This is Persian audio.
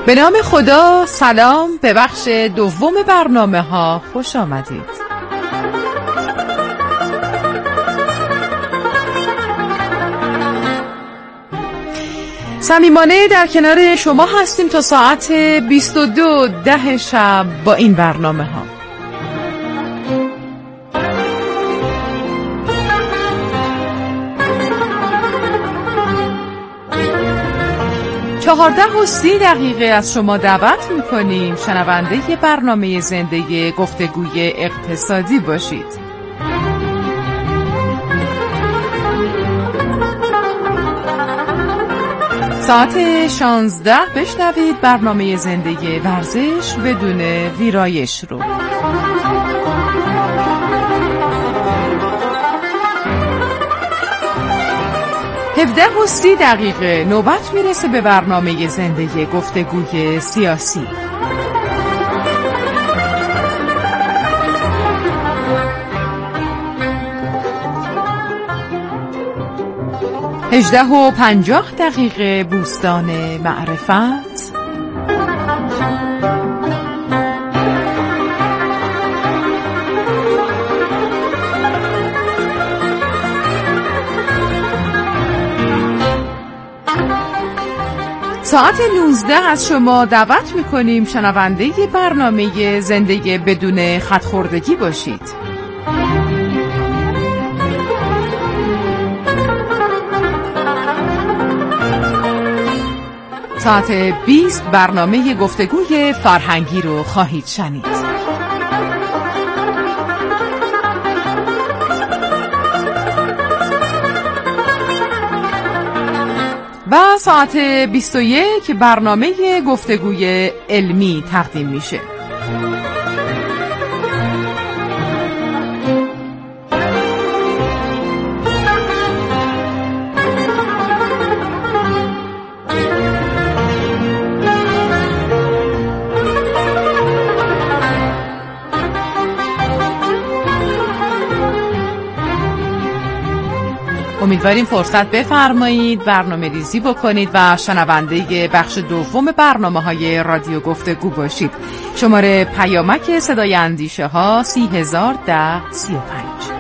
به نام خدا. سلام، به بخش دوم برنامه ها خوش آمدید. صمیمانه در کنار شما هستیم تا ساعت 22:10 شب با این برنامه ها. چهارده و 30 دقیقه از شما دعوت میکنیم شنونده برنامه زنده گفتگوی اقتصادی باشید. ساعت 16 بشنوید برنامه زنده ورزش بدون ویرایش رو. 17:30 دقیقه نوبت میرسه به برنامه زنده گفتگوی سیاسی. 18:50 دقیقه بوستان معرفت. 19 از شما دعوت میکنیم شنونده برنامه زنده بدون خط‌خوردگی باشید. ساعت 20 برنامه گفتگوی فرهنگی رو خواهید شنید. و ساعت 21 برنامه گفتگوی علمی تقدیم میشه. امیدواریم فرصت بفرمایید، برنامه ریزی بکنید و شنونده بخش دوم برنامه های رادیو گفتگو باشید. شماره پیامک صدای اندیشه ها 301035.